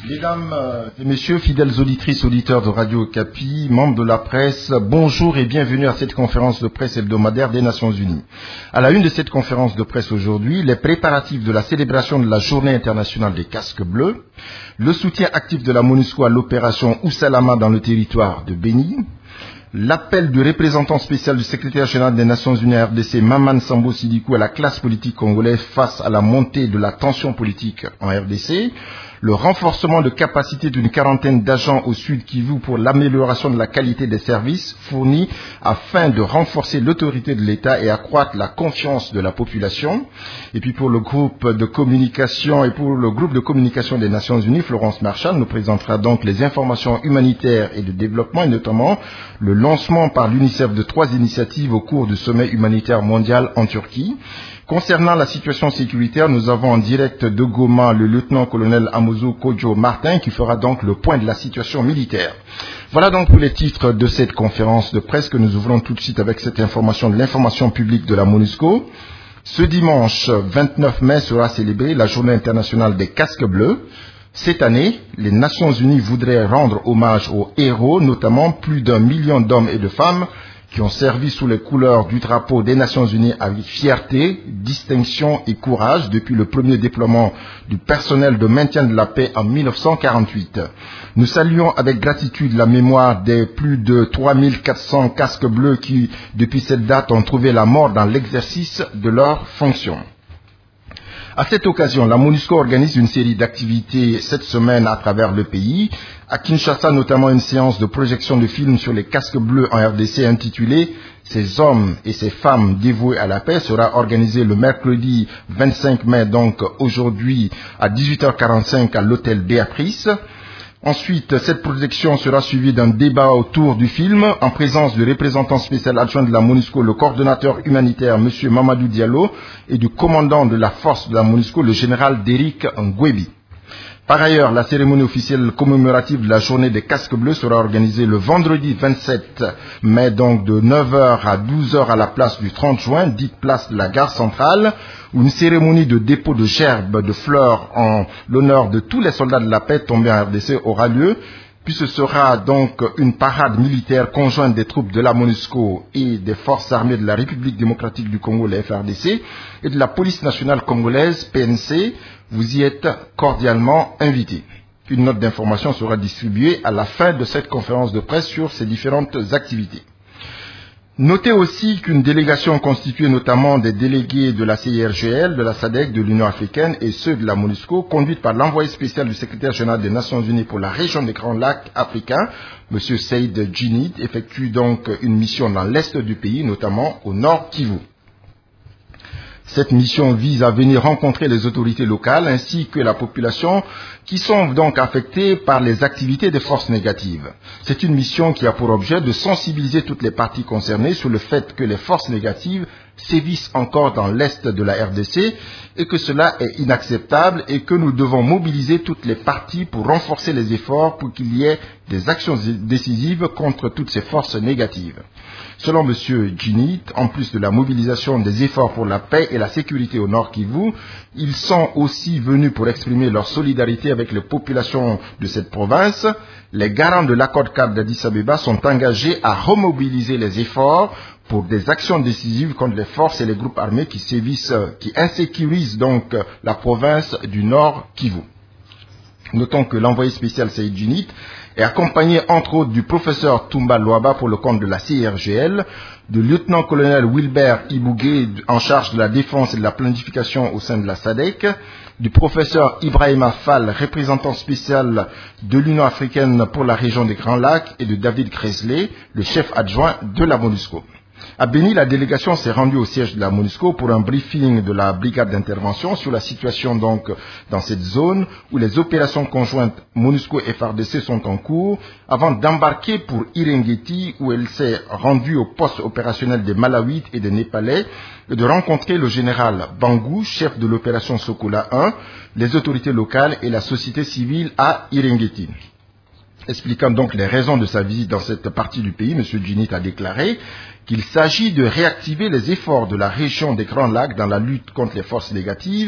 Mesdames et messieurs, fidèles auditrices, auditeurs de Radio Okapi, membres de la presse, bonjour et bienvenue à cette conférence de presse hebdomadaire des Nations Unies. À la une de cette conférence de presse aujourd'hui, les préparatifs de la célébration de la Journée internationale des casques bleus, le soutien actif de la MONUSCO à l'opération Oussalama dans le territoire de Béni, l'appel du représentant spécial du secrétaire général des Nations Unies à RDC, Maman Sambo Sidikou, à la classe politique congolaise face à la montée de la tension politique en RDC, le renforcement de capacité d'une quarantaine d'agents au Sud Kivu pour l'amélioration de la qualité des services fournis afin de renforcer l'autorité de l'État et accroître la confiance de la population. Et puis pour le groupe de communication des Nations Unies, Florence Marchal nous présentera donc les informations humanitaires et de développement et notamment le lancement par l'UNICEF de 3 initiatives au cours du sommet humanitaire mondial en Turquie. Concernant la situation sécuritaire, nous avons en direct de Goma le lieutenant-colonel Amozo Kojo Martin qui fera donc le point de la situation militaire. Voilà donc pour les titres de cette conférence de presse que nous ouvrons tout de suite avec cette information de l'information publique de la MONUSCO. Ce dimanche 29 mai sera célébrée la Journée internationale des casques bleus. Cette année, les Nations Unies voudraient rendre hommage aux héros, notamment plus d'1 million d'hommes et de femmes qui ont servi sous les couleurs du drapeau des Nations Unies avec fierté, distinction et courage depuis le premier déploiement du personnel de maintien de la paix en 1948. Nous saluons avec gratitude la mémoire des plus de 3400 casques bleus qui, depuis cette date, ont trouvé la mort dans l'exercice de leurs fonctions. À cette occasion, la MONUSCO organise une série d'activités cette semaine à travers le pays. À Kinshasa, notamment une séance de projection de films sur les casques bleus en RDC intitulée « Ces hommes et ces femmes dévoués à la paix » sera organisée le mercredi 25 mai, donc aujourd'hui à 18h45 à l'hôtel Béatrice. Ensuite, cette projection sera suivie d'un débat autour du film en présence du représentant spécial adjoint de la MONUSCO, le coordonnateur humanitaire M. Mamadou Diallo et du commandant de la force de la MONUSCO, le général Derrick Ngwebi. Par ailleurs, la cérémonie officielle commémorative de la journée des casques bleus sera organisée le vendredi 27 mai, donc de 9h à 12h à la place du 30 juin, dite place de la gare centrale, où une cérémonie de dépôt de gerbes de fleurs en l'honneur de tous les soldats de la paix tombés en RDC aura lieu. Puis ce sera donc une parade militaire conjointe des troupes de la MONUSCO et des forces armées de la République démocratique du Congo, la FRDC, et de la police nationale congolaise, PNC. Vous y êtes cordialement invités. Une note d'information sera distribuée à la fin de cette conférence de presse sur ces différentes activités. Notez aussi qu'une délégation constituée notamment des délégués de la CIRGL, de la SADC, de l'Union africaine et ceux de la MONUSCO, conduite par l'envoyé spécial du secrétaire général des Nations Unies pour la région des Grands Lacs africains, M. Saïd Djinit, effectue donc une mission dans l'est du pays, notamment au nord Kivu. Cette mission vise à venir rencontrer les autorités locales ainsi que la population qui sont donc affectées par les activités des forces négatives. C'est une mission qui a pour objet de sensibiliser toutes les parties concernées sur le fait que les forces négatives sévissent encore dans l'est de la RDC et que cela est inacceptable et que nous devons mobiliser toutes les parties pour renforcer les efforts pour qu'il y ait des actions décisives contre toutes ces forces négatives. Selon M. Djinit, en plus de la mobilisation des efforts pour la paix et la sécurité au Nord Kivu, ils sont aussi venus pour exprimer leur solidarité avec les populations de cette province. Les garants de l'accord cadre d'Addis Abeba sont engagés à remobiliser les efforts pour des actions décisives contre les forces et les groupes armés qui sévissent, qui insécurisent donc la province du Nord Kivu. Notons que l'envoyé spécial Saïd Djinit est accompagné entre autres du professeur Toumba Loaba pour le compte de la CIRGL, du lieutenant-colonel Wilbert Ibougué en charge de la défense et de la planification au sein de la SADC, du professeur Ibrahima Fall, représentant spécial de l'Union africaine pour la région des Grands Lacs, et de David Kresley, le chef adjoint de la MONUSCO. À Béni, la délégation s'est rendue au siège de la MONUSCO pour un briefing de la brigade d'intervention sur la situation donc dans cette zone où les opérations conjointes MONUSCO et FARDC sont en cours avant d'embarquer pour Iringeti où elle s'est rendue au poste opérationnel des Malawites et des Népalais et de rencontrer le général Bangou, chef de l'opération Sokola 1, les autorités locales et la société civile à Iringeti. Expliquant donc les raisons de sa visite dans cette partie du pays, M. Djinit a déclaré qu'il s'agit de réactiver les efforts de la région des Grands Lacs dans la lutte contre les forces négatives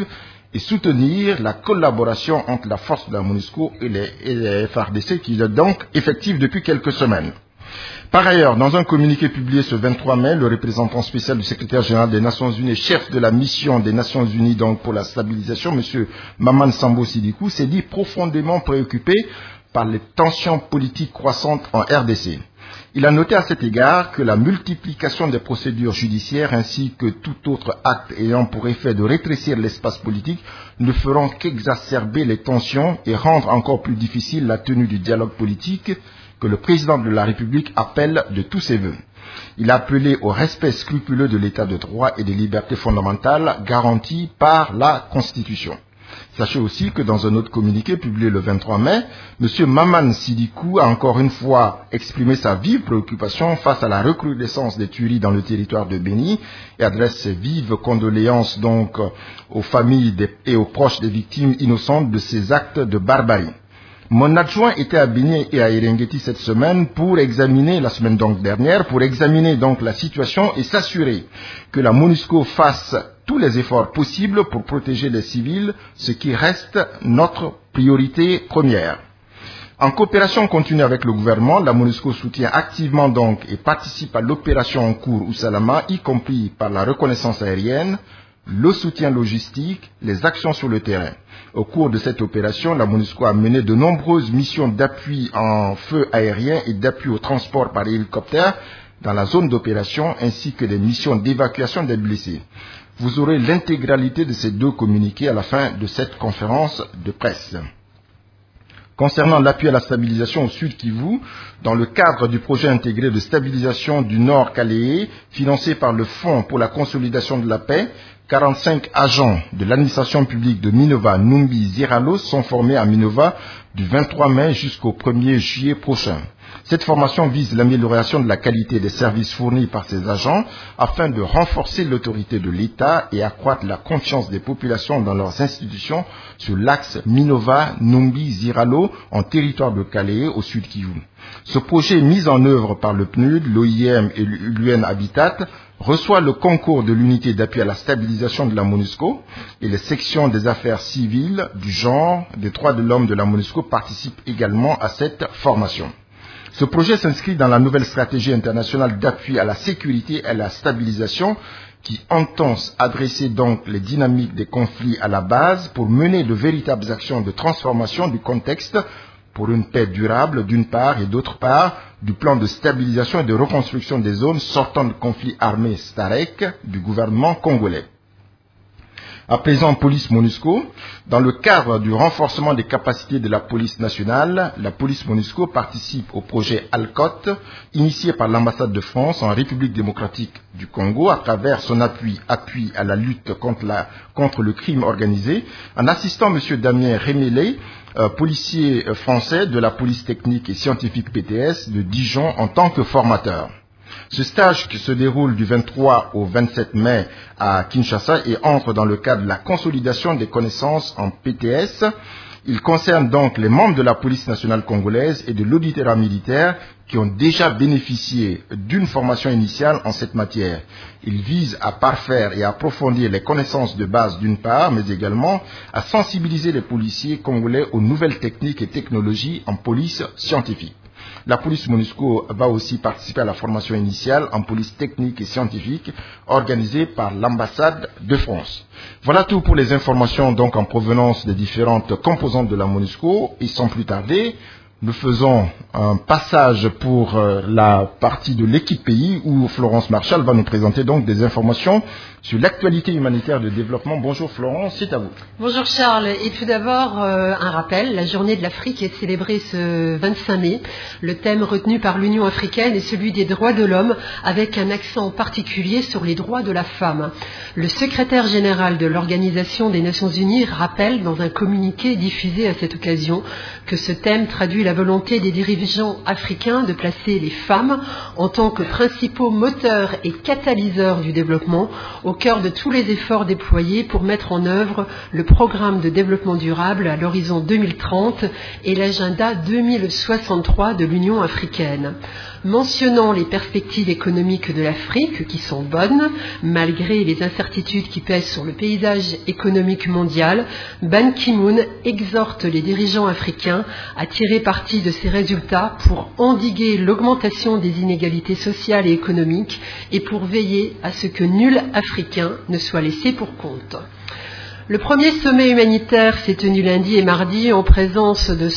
et soutenir la collaboration entre la force de la MONUSCO et les FARDC qui est donc effective depuis quelques semaines. Par ailleurs, dans un communiqué publié ce 23 mai, le représentant spécial du secrétaire général des Nations Unies, chef de la mission des Nations Unies donc pour la stabilisation, M. Maman Sambo Sidikou, s'est dit profondément préoccupé par les tensions politiques croissantes en RDC. Il a noté à cet égard que la multiplication des procédures judiciaires ainsi que tout autre acte ayant pour effet de rétrécir l'espace politique ne feront qu'exacerber les tensions et rendre encore plus difficile la tenue du dialogue politique que le président de la République appelle de tous ses vœux. Il a appelé au respect scrupuleux de l'état de droit et des libertés fondamentales garanties par la Constitution. Sachez aussi que dans un autre communiqué publié le 23 mai, M. Maman Sidikou a encore une fois exprimé sa vive préoccupation face à la recrudescence des tueries dans le territoire de Béni et adresse ses vives condoléances donc aux familles et aux proches des victimes innocentes de ces actes de barbarie. Mon adjoint était à Béni et à Erengeti cette semaine la semaine dernière, pour examiner donc la situation et s'assurer que la MONUSCO fasse tous les efforts possibles pour protéger les civils, ce qui reste notre priorité première. En coopération continue avec le gouvernement, la MONUSCO soutient activement donc et participe à l'opération en cours Oussalama, y compris par la reconnaissance aérienne, le soutien logistique, les actions sur le terrain. Au cours de cette opération, la MONUSCO a mené de nombreuses missions d'appui en feu aérien et d'appui au transport par hélicoptère dans la zone d'opération, ainsi que des missions d'évacuation des blessés. Vous aurez l'intégralité de ces deux communiqués à la fin de cette conférence de presse. Concernant l'appui à la stabilisation au Sud Kivu, dans le cadre du projet intégré de stabilisation du Nord Kaléé, financé par le Fonds pour la consolidation de la paix, 45 agents de l'administration publique de Minova, Numbi, Ziralo sont formés à Minova du 23 mai jusqu'au 1er juillet prochain. Cette formation vise l'amélioration de la qualité des services fournis par ces agents afin de renforcer l'autorité de l'État et accroître la confiance des populations dans leurs institutions sur l'axe Minova-Numbi-Ziralo en territoire de Kaléé au Sud Kivu. Ce projet mis en œuvre par le PNUD, l'OIM et l'UN Habitat reçoit le concours de l'unité d'appui à la stabilisation de la MONUSCO et les sections des affaires civiles, du genre, des droits de l'homme de la MONUSCO participent également à cette formation. Ce projet s'inscrit dans la nouvelle stratégie internationale d'appui à la sécurité et à la stabilisation qui entend adresser donc les dynamiques des conflits à la base pour mener de véritables actions de transformation du contexte pour une paix durable d'une part et d'autre part du plan de stabilisation et de reconstruction des zones sortant de conflits armés STAREK du gouvernement congolais. À présent, police MONUSCO, dans le cadre du renforcement des capacités de la police nationale, la police MONUSCO participe au projet ALCOT, initié par l'ambassade de France en République démocratique du Congo à travers son appui à la lutte contre le crime organisé, en assistant M. Damien Rémélé, policier français de la police technique et scientifique PTS de Dijon en tant que formateur. Ce stage qui se déroule du 23 au 27 mai à Kinshasa et entre dans le cadre de la consolidation des connaissances en PTS. Il concerne donc les membres de la police nationale congolaise et de l'auditorat militaire qui ont déjà bénéficié d'une formation initiale en cette matière. Il vise à parfaire et à approfondir les connaissances de base d'une part, mais également à sensibiliser les policiers congolais aux nouvelles techniques et technologies en police scientifique. La police MONUSCO va aussi participer à la formation initiale en police technique et scientifique organisée par l'ambassade de France. Voilà tout pour les informations donc en provenance des différentes composantes de la MONUSCO. Et sans plus tarder, nous faisons un passage pour la partie de l'équipe pays où Florence Marchal va nous présenter donc des informations sur l'actualité humanitaire de développement. Bonjour Florence, c'est à vous. Bonjour Charles. Et tout d'abord, un rappel, la journée de l'Afrique est célébrée ce 25 mai. Le thème retenu par l'Union africaine est celui des droits de l'homme avec un accent particulier sur les droits de la femme. Le secrétaire général de l'Organisation des Nations Unies rappelle dans un communiqué diffusé à cette occasion que ce thème traduit la la volonté des dirigeants africains de placer les femmes en tant que principaux moteurs et catalyseurs du développement au cœur de tous les efforts déployés pour mettre en œuvre le programme de développement durable à l'horizon 2030 et l'agenda 2063 de l'Union africaine. Mentionnant les perspectives économiques de l'Afrique qui sont bonnes, malgré les incertitudes qui pèsent sur le paysage économique mondial, Ban Ki-moon exhorte les dirigeants africains à tirer parti de ces résultats pour endiguer l'augmentation des inégalités sociales et économiques et pour veiller à ce que nul Africain ne soit laissé pour compte. Le premier sommet humanitaire s'est tenu lundi et mardi en présence de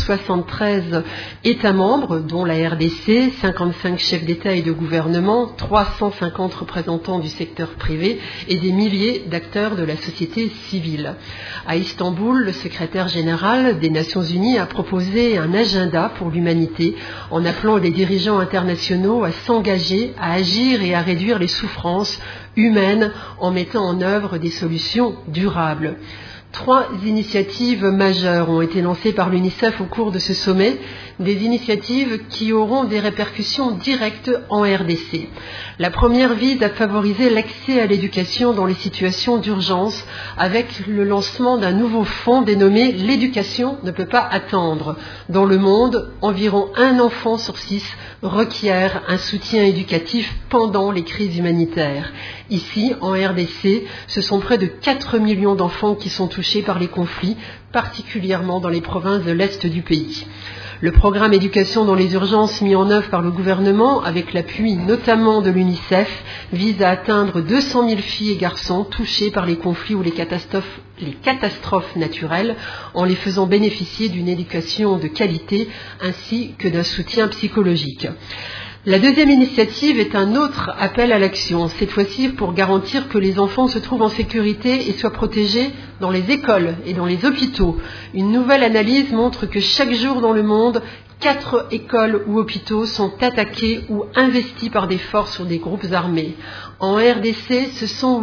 173 États membres, dont la RDC, 55 chefs d'État et de gouvernement, 350 représentants du secteur privé et des milliers d'acteurs de la société civile. À Istanbul, le secrétaire général des Nations Unies a proposé un agenda pour l'humanité en appelant les dirigeants internationaux à s'engager, à agir et à réduire les souffrances humaines en mettant en œuvre des solutions durables. 3 initiatives majeures ont été lancées par l'UNICEF au cours de ce sommet, des initiatives qui auront des répercussions directes en RDC. La première vise à favoriser l'accès à l'éducation dans les situations d'urgence avec le lancement d'un nouveau fonds dénommé « L'éducation ne peut pas attendre ». Dans le monde, environ 1 enfant sur 6 requiert un soutien éducatif pendant les crises humanitaires. Ici, en RDC, ce sont près de 4 millions d'enfants qui sont touchés par les conflits, particulièrement dans les provinces de l'Est du pays. Le programme éducation dans les urgences mis en œuvre par le gouvernement, avec l'appui notamment de l'UNICEF, vise à atteindre 200 000 filles et garçons touchés par les conflits ou les catastrophes naturelles, en les faisant bénéficier d'une éducation de qualité ainsi que d'un soutien psychologique. La deuxième initiative est un autre appel à l'action, cette fois-ci pour garantir que les enfants se trouvent en sécurité et soient protégés dans les écoles et dans les hôpitaux. Une nouvelle analyse montre que chaque jour dans le monde, 4 écoles ou hôpitaux sont attaqués ou investis par des forces ou des groupes armés. En RDC, ce sont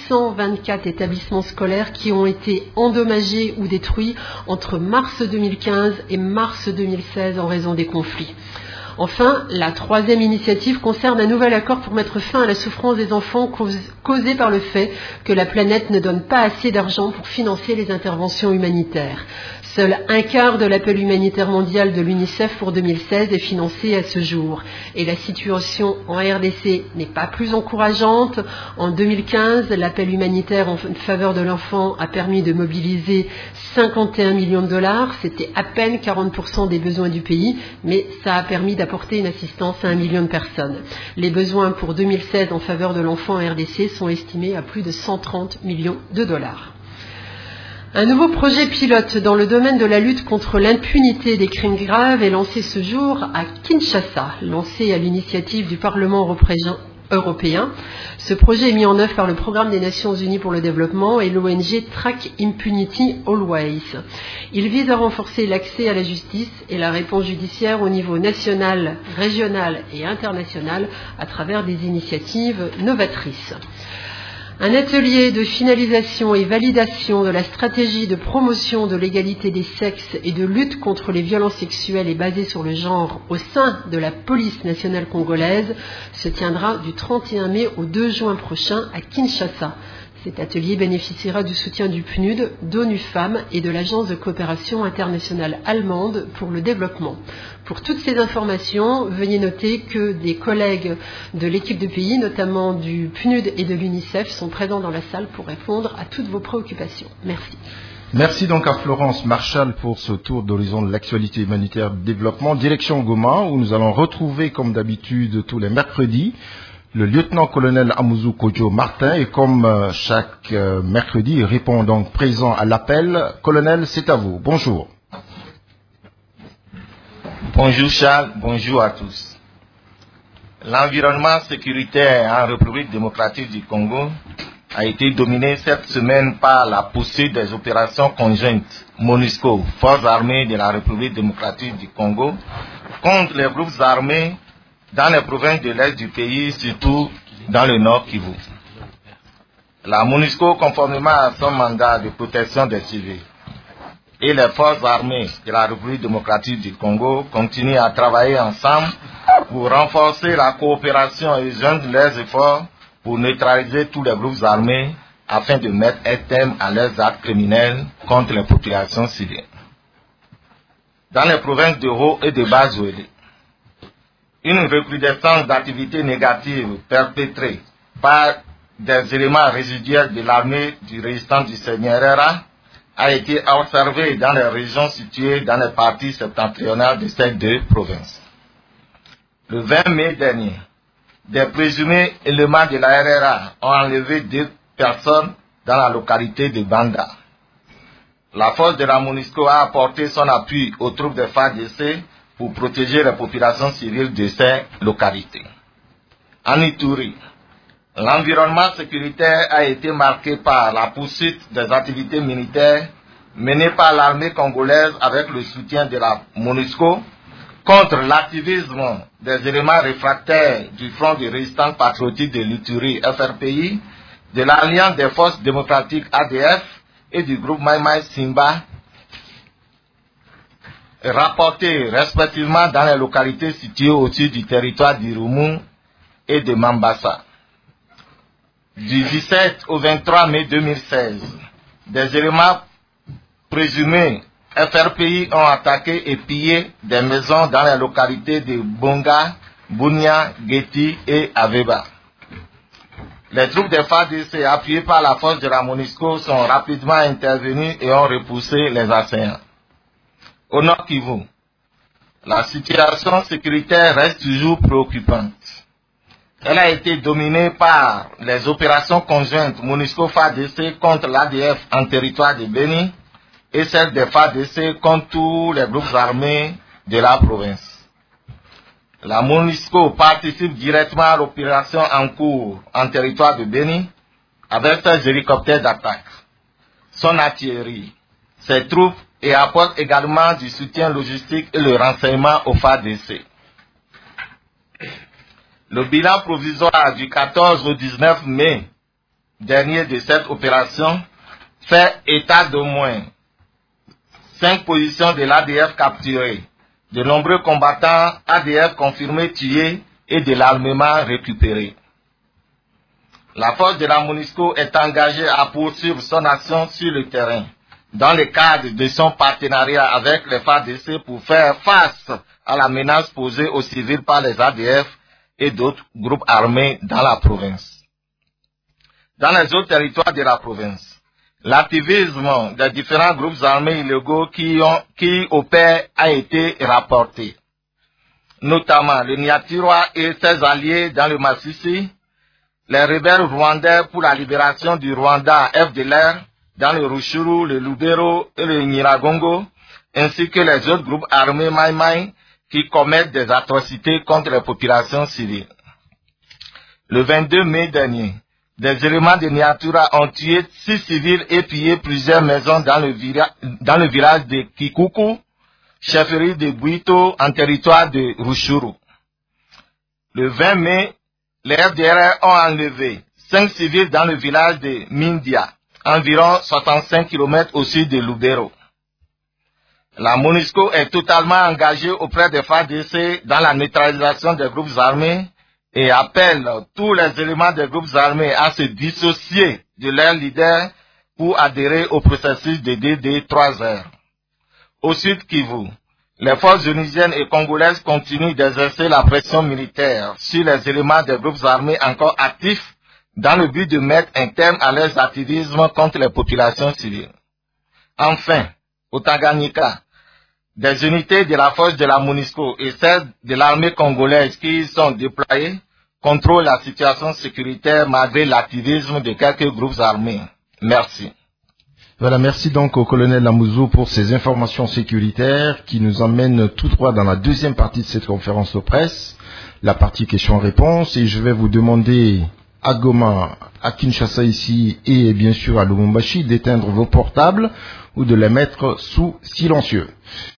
824 établissements scolaires qui ont été endommagés ou détruits entre mars 2015 et mars 2016 en raison des conflits. Enfin, la troisième initiative concerne un nouvel accord pour mettre fin à la souffrance des enfants causée par le fait que la planète ne donne pas assez d'argent pour financer les interventions humanitaires. Seul 1/4 de l'appel humanitaire mondial de l'UNICEF pour 2016 est financé à ce jour. Et la situation en RDC n'est pas plus encourageante. En 2015, l'appel humanitaire en faveur de l'enfant a permis de mobiliser 51 millions de dollars. C'était à peine 40% des besoins du pays, mais ça a permis d'apporter une assistance à 1 million de personnes. Les besoins pour 2016 en faveur de l'enfant en RDC sont estimés à plus de 130 millions de dollars. Un nouveau projet pilote dans le domaine de la lutte contre l'impunité des crimes graves est lancé ce jour à Kinshasa, lancé à l'initiative du Parlement européen. Ce projet est mis en œuvre par le Programme des Nations Unies pour le développement et l'ONG Track Impunity Always. Il vise à renforcer l'accès à la justice et la réponse judiciaire au niveau national, régional et international à travers des initiatives novatrices. Un atelier de finalisation et validation de la stratégie de promotion de l'égalité des sexes et de lutte contre les violences sexuelles et basée sur le genre au sein de la police nationale congolaise se tiendra du 31 mai au 2 juin prochain à Kinshasa. Cet atelier bénéficiera du soutien du PNUD, d'ONU Femmes et de l'Agence de coopération internationale allemande pour le développement. Pour toutes ces informations, veuillez noter que des collègues de l'équipe de pays, notamment du PNUD et de l'UNICEF, sont présents dans la salle pour répondre à toutes vos préoccupations. Merci. Merci donc à Florence Marchal pour ce tour d'horizon de l'actualité humanitaire de développement. Direction Goma, où nous allons retrouver, comme d'habitude, tous les mercredis, le lieutenant-colonel Amouzou Kodjo Martin, et comme chaque mercredi, il répond donc présent à l'appel. Colonel, c'est à vous. Bonjour. Bonjour Charles, bonjour à tous. L'environnement sécuritaire en République démocratique du Congo a été dominé cette semaine par la poursuite des opérations conjointes MONUSCO, Forces armées de la République démocratique du Congo, contre les groupes armés dans les provinces de l'Est du pays, surtout dans le Nord Kivu. La MONUSCO, conformément à son mandat de protection des civils, et les forces armées de la République démocratique du Congo continuent à travailler ensemble pour renforcer la coopération et joindre leurs efforts pour neutraliser tous les groupes armés afin de mettre un terme à leurs actes criminels contre les populations civiles. Dans les provinces de Haut et de Bas-Zouélé, une recrudescence d'activités négatives perpétrées par des éléments résiduels de l'armée du résistant du Seigneur a été observée dans les régions situées dans les parties septentrionales de ces deux provinces. Le 20 mai dernier, des présumés éléments de la RRA ont enlevé 2 personnes dans la localité de Banda. La force de la MONUSCO a apporté son appui aux troupes de FARDC pour protéger les populations civiles de ces localités. En Ituri, l'environnement sécuritaire a été marqué par la poursuite des activités militaires menées par l'armée congolaise avec le soutien de la MONUSCO contre l'activisme des éléments réfractaires du Front de résistance patriotique de l'Ituri FRPI, de l'Alliance des forces démocratiques ADF et du groupe Maïmaï Simba, rapportés respectivement dans les localités situées au-dessus du territoire d'Irumu et de Mambasa. Du 17 au 23 mai 2016, des éléments présumés FRPI ont attaqué et pillé des maisons dans les localités de Bonga, Bunia, Geti et Aveba. Les troupes des FARDC appuyées par la force de la MONUSCO sont rapidement intervenues et ont repoussé les assaillants. Au Nord Kivu, la situation sécuritaire reste toujours préoccupante. Elle a été dominée par les opérations conjointes MONUSCO-FARDC contre l'ADF en territoire de Beni et celles des FARDC contre tous les groupes armés de la province. La MONUSCO participe directement à l'opération en cours en territoire de Beni avec ses hélicoptères d'attaque, son artillerie, ses troupes et apporte également du soutien logistique et le renseignement aux FARDC. Le bilan provisoire du 14 au 19 mai dernier de cette opération fait état d'au moins 5 positions de l'ADF capturées, de nombreux combattants ADF confirmés tués et de l'armement récupéré. La force de la MONUSCO est engagée à poursuivre son action sur le terrain, dans le cadre de son partenariat avec les FARDC pour faire face à la menace posée aux civils par les ADF et d'autres groupes armés dans la province. Dans les autres territoires de la province, l'activisme des différents groupes armés illégaux qui opèrent a été rapporté, notamment le Nyatirwa et ses alliés dans le Massissi, les rebelles rwandais pour la libération du Rwanda FDLR dans le Ruchuru, le Lubero et le Nyiragongo, ainsi que les autres groupes armés Maïmaï qui commettent des atrocités contre les populations civiles. Le 22 mai dernier, des éléments de Nyatura ont tué 6 civils et pillé plusieurs maisons dans le village de Kikuku, chefferie de Buito, en territoire de Ruchuru. Le 20 mai, les FDR ont enlevé 5 civils dans le village de Mindia, environ 65 km au sud de Lubero. La MONUSCO est totalement engagée auprès des FARDC dans la neutralisation des groupes armés et appelle tous les éléments des groupes armés à se dissocier de leurs leaders pour adhérer au processus de DD3R. Au Sud Kivu, les forces onisiennes et congolaises continuent d'exercer la pression militaire sur les éléments des groupes armés encore actifs dans le but de mettre un terme à leurs activismes contre les populations civiles. Enfin, au Tanganyika, des unités de la force de la MONUSCO et celles de l'armée congolaise qui y sont déployées contrôlent la situation sécuritaire malgré l'activisme de quelques groupes armés. Merci. Voilà, merci donc au colonel Lamouzo pour ces informations sécuritaires qui nous emmènent tout droit dans la deuxième partie de cette conférence de presse, la partie questions-réponses, et je vais vous demander à Goma, à Kinshasa ici et bien sûr à Lubumbashi d'éteindre vos portables ou de les mettre sous silencieux.